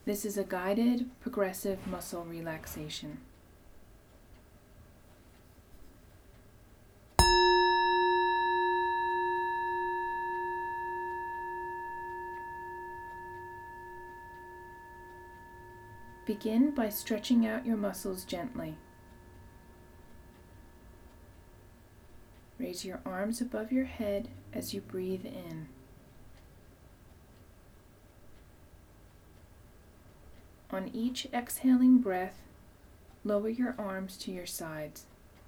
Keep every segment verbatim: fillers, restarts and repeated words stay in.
This is a guided, progressive muscle relaxation. Begin by stretching out your muscles gently. Raise your arms above your head as you breathe in. On each exhaling breath, lower your arms to your sides.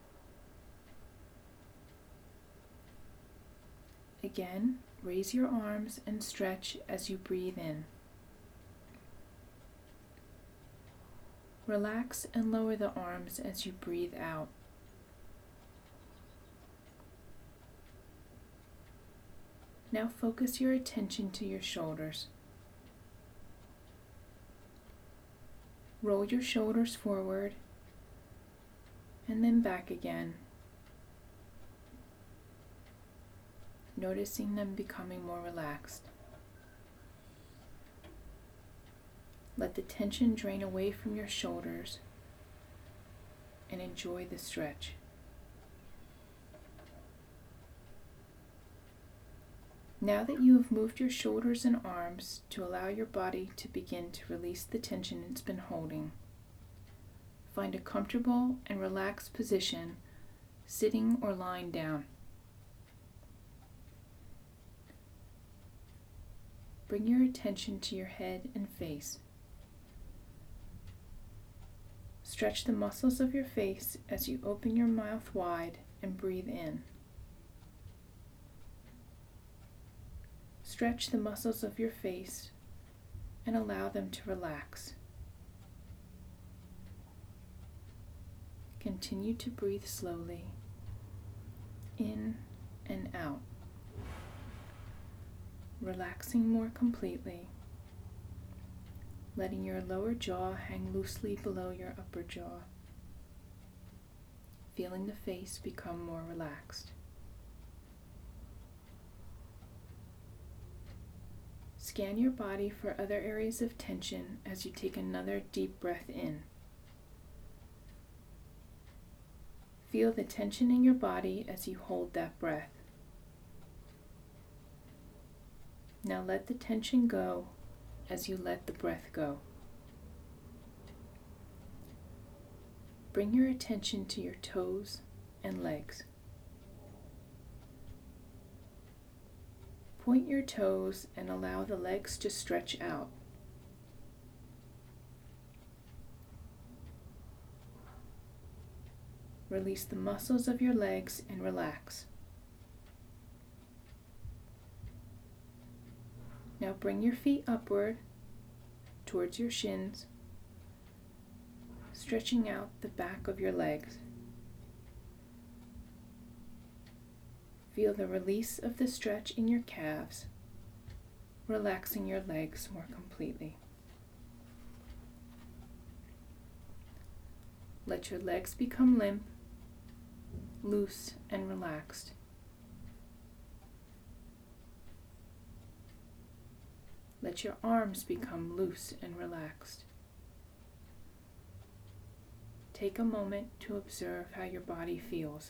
Again, raise your arms and stretch as you breathe in. Relax and lower the arms as you breathe out. Now focus your attention to your shoulders. Roll your shoulders forward and then back again, noticing them becoming more relaxed. Let the tension drain away from your shoulders and enjoy the stretch. Now that you have moved your shoulders and arms to allow your body to begin to release the tension it's been holding, find a comfortable and relaxed position, sitting or lying down. Bring your attention to your head and face. Stretch the muscles of your face as you open your mouth wide and breathe in. Stretch the muscles of your face and allow them to relax. Continue to breathe slowly, in and out, relaxing more completely, letting your lower jaw hang loosely below your upper jaw, feeling the face become more relaxed. Scan your body for other areas of tension as you take another deep breath in. Feel the tension in your body as you hold that breath. Now let the tension go as you let the breath go. Bring your attention to your toes and legs. Point your toes and allow the legs to stretch out. Release the muscles of your legs and relax. Now bring your feet upward towards your shins, stretching out the back of your legs. Feel the release of the stretch in your calves, relaxing your legs more completely. Let your legs become limp, loose, and relaxed. Let your arms become loose and relaxed. Take a moment to observe how your body feels.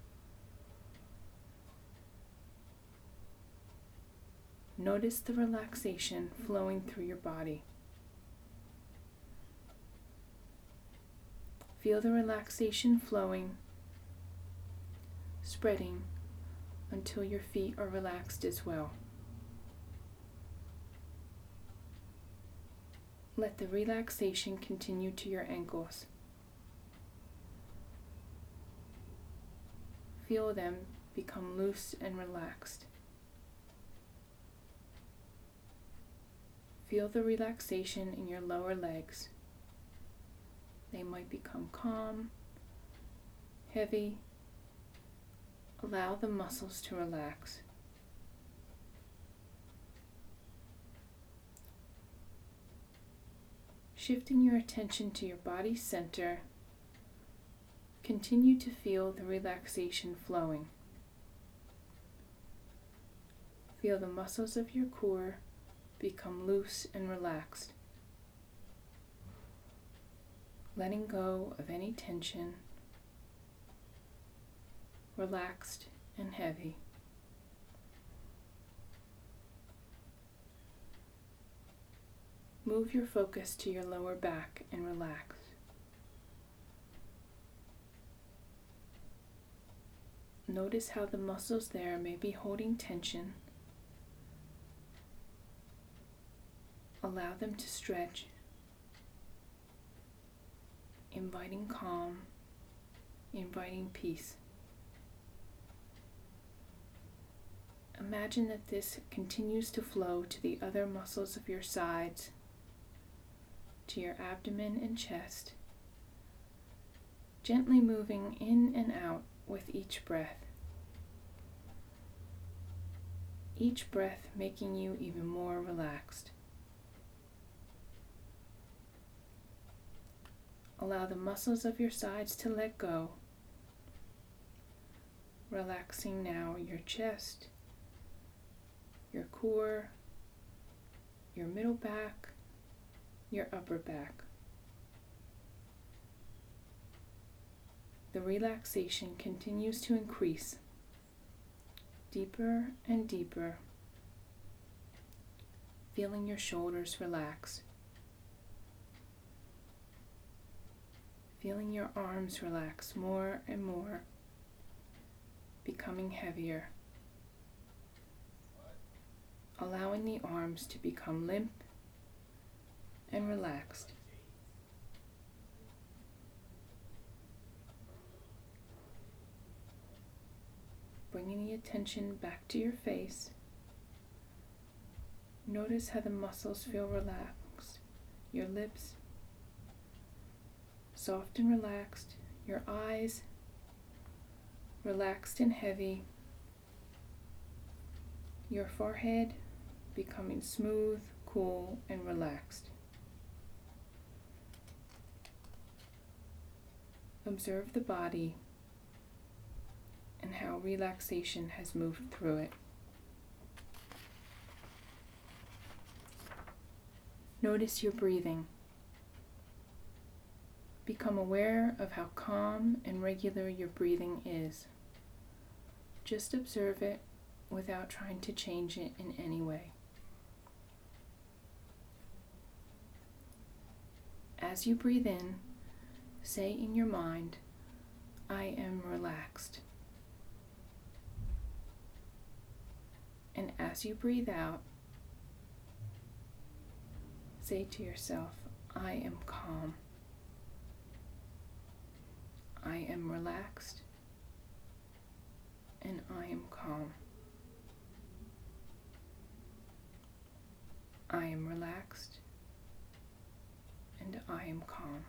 Notice the relaxation flowing through your body. Feel the relaxation flowing, spreading until your feet are relaxed as well. Let the relaxation continue to your ankles. Feel them become loose and relaxed. Feel the relaxation in your lower legs. They might become calm, heavy. Allow the muscles to relax. Shifting your attention to your body center, continue to feel the relaxation flowing. Feel the muscles of your core become loose and relaxed. letting go of any tension, relaxed and heavy. Move your focus to your lower back and relax. Notice how the muscles there may be holding tension. Allow them to stretch, inviting calm, inviting peace. Imagine that this continues to flow to the other muscles of your sides, to your abdomen and chest, gently moving in and out with each breath. Each breath making you even more relaxed. Allow the muscles of your sides to let go, relaxing now your chest, your core, your middle back, your upper back. The relaxation continues to increase, deeper and deeper, feeling your shoulders relax, feeling your arms relax more and more, becoming heavier, allowing the arms to become limp and relaxed. Bringing the attention back to your face, notice how the muscles feel relaxed, your lips soft and relaxed, your eyes relaxed and heavy, your forehead becoming smooth, cool, and relaxed. Observe the body and how relaxation has moved through it. Notice your breathing. Become aware of how calm and regular your breathing is. Just observe it without trying to change it in any way. As you breathe in, say in your mind, "I am relaxed." And as you breathe out, say to yourself, "I am calm. I am relaxed, and I am calm. I am relaxed, and I am calm."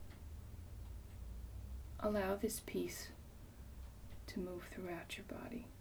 Allow this peace to move throughout your body.